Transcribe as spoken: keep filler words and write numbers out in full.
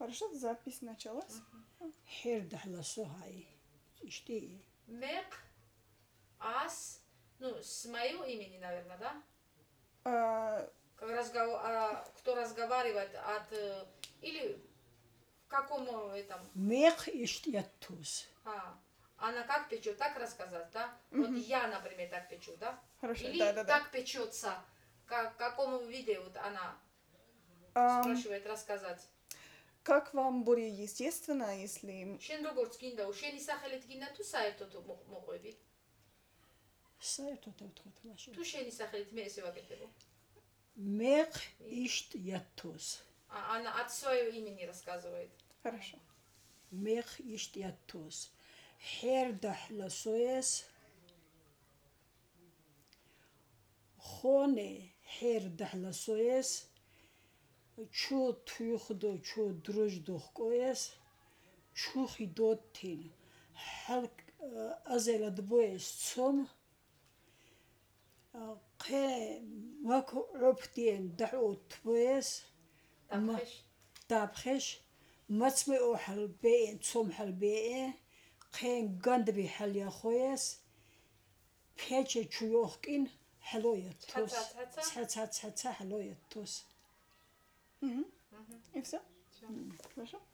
Хорошо, запись началась. Херда ласохай. Ишти. Мек, ас, ну, с моего имени, наверное, да? А, Как разгов... а, кто разговаривает от... э, или в каком э, этом... Мех иштиятус. А, она как печет, так рассказать, да? Вот я, например, так печу, да? Хорошо, Или да, да, да. так печется, как, какому виде вот она Ам, спрашивает рассказать. Как вам более естественно, если... შენ როგორც გინდა, შენი სახელით გინდა თუ საერთოდ მო- მოყვები? საერთოდ ვთქვათ მაშინ. თუ შენი სახელით მე ესე ვაკეთებო. Мех иштиятус. А, она от своего имени рассказывает. Хорошо. Мех иштиятус. Херда ласоес. Хоне херда ласоес. Чу туйхдо чу друждох коес. Чу хидотин. Халк азелад боес цом. قه ماكو عبتين دعوت بويس تبخش. تابخش ماتسمي او حلبين تصوم حلبين قين قندبي حل يا خويس بيتش تشويوخكين حلوية توس تحتها- تحتها؟ تحتها تحتها حلوية توس И все? Всё. Хорошо.